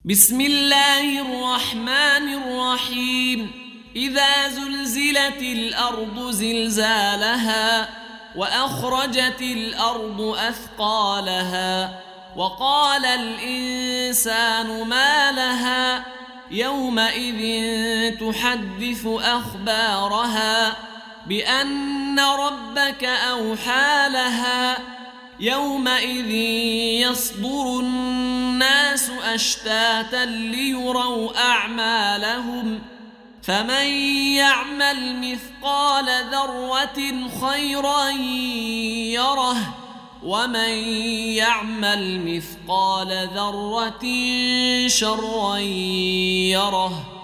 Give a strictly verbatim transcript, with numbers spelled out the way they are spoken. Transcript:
بسم الله الرحمن الرحيم إذا زلزلت الأرض زلزالها وأخرجت الأرض أثقالها وقال الإنسان ما لها يومئذ تحدث أخبارها بأن ربك أوحى لها يومئذ يصدر الناس أشتاتا ليروا أعمالهم فمن يعمل مثقال ذرة خيرا يره ومن يعمل مثقال ذرة شرا يره.